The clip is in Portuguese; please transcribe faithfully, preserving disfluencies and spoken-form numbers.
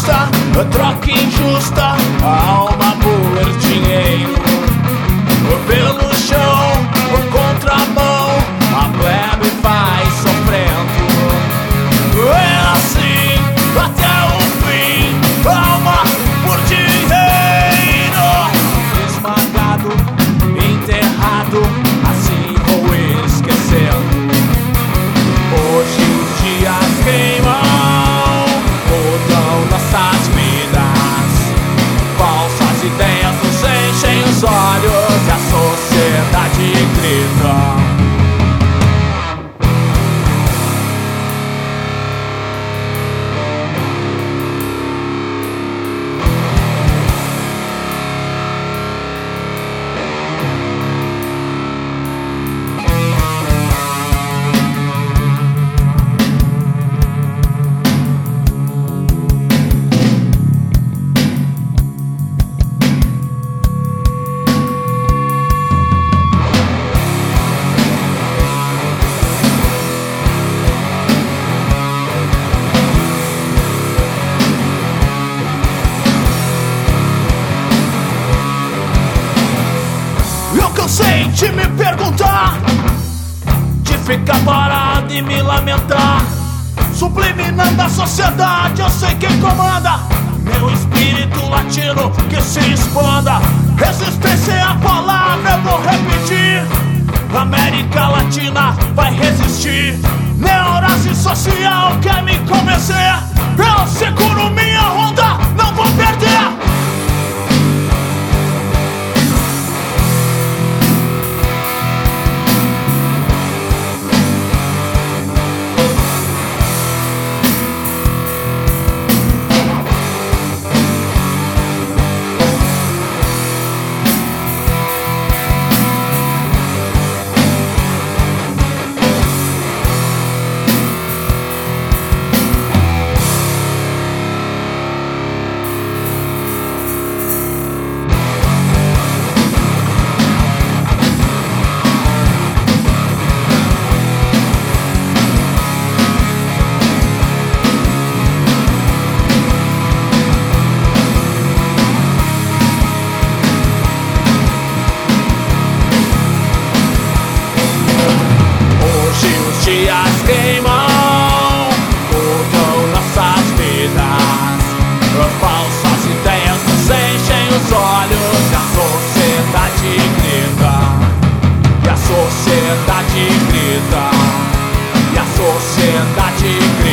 justa, troca injusta, a alma por dinheiro. Pelo chão, o contramão, a plebe vai sofrendo. É assim, até o fim, alma por dinheiro. Esmagado, enterrado, assim vou esquecendo. Hoje os dias queimam, mudam nossas vidas. Falsas ideias nos enchem os olhos e a sociedade grita. Cansei de me perguntar, de ficar parado e me lamentar. Subliminando a sociedade, eu sei quem comanda. Meu espírito latino que se expanda. Resistência é a palavra, eu vou repetir. América Latina vai resistir. Neurose social quer me convencer. Eu seguro minha onda, não vou perder. Dias queimam, mudam nossas vidas. Falsas ideias nos enchem os olhos e a sociedade grita. E a sociedade grita. E a sociedade grita.